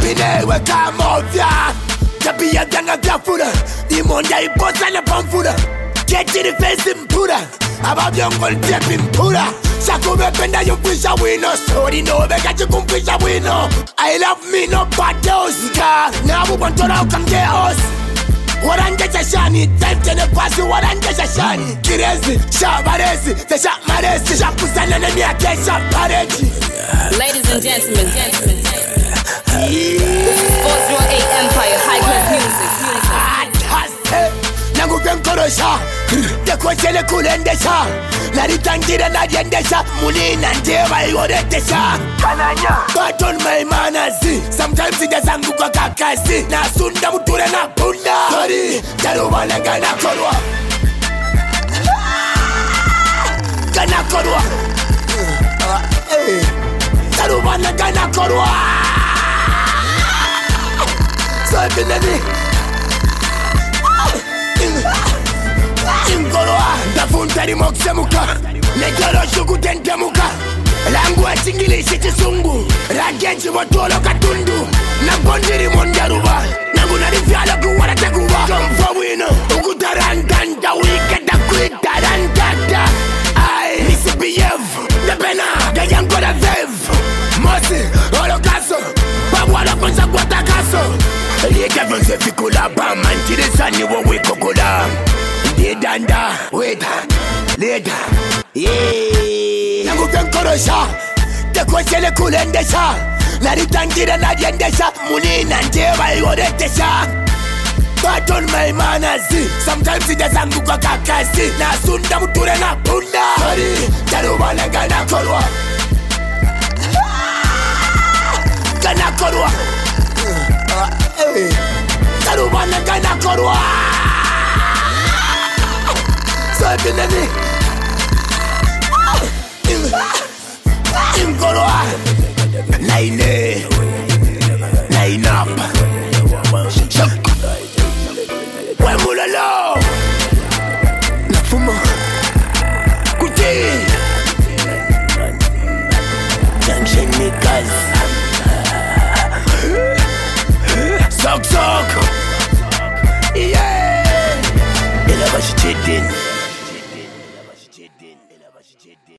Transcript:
Minewe kamovya tabia vyanga vyafura imonda iposa na pamfura ketiri fesi mpura abavyongol tepi mpura sakubependa yopwisha wino sori noveka chikumpisha wino I love me no battles nabu bantora ukamgeos warangesha shani temtene pasi warangesha shani kirezi shabarezi tesha marezi shapusana na miakesha pareji. Ladies and gentlemen, this is 408 Empire High Class Music. Nanguvenkorosha tekwechele kulendesha naritangira nariendesha munina ndeva iworetesha kananya but on my manners sometimes idazanguka kakasi nasunda muture na punda sorry tarubana ganakorwa tarubana ganakorwa sofinani Ingoroa, ndafuntari moksemuka Negoro shuku tentemuka Langu achingilishi chisungu Ragenchi motolo katundu Nabondiri mondaruba Nangu narivyala kuwara teguwa Jomfa wino Ukutarantanta wiketa kuitarantanta Ay, Missy BF Depena, gayangola vev Mosi, holocaso Pawala konsa kwatakaso Lieke vonse fikula Mantirisani wo wikokula Danda, wait, later, yeah. Nanguvenkorosha tekwechele kulendesha naritangira nariendesha munina ndeva iworetesha but on my manners sometimes idazanguka kakasi nasunda muture na punda sorry tarubana ganakorwa tarubana ganakorwa Sofinani Ingoroa Line up Wemulalo Nafumo Kuti Junction Makers Sok Yeah Elabashidin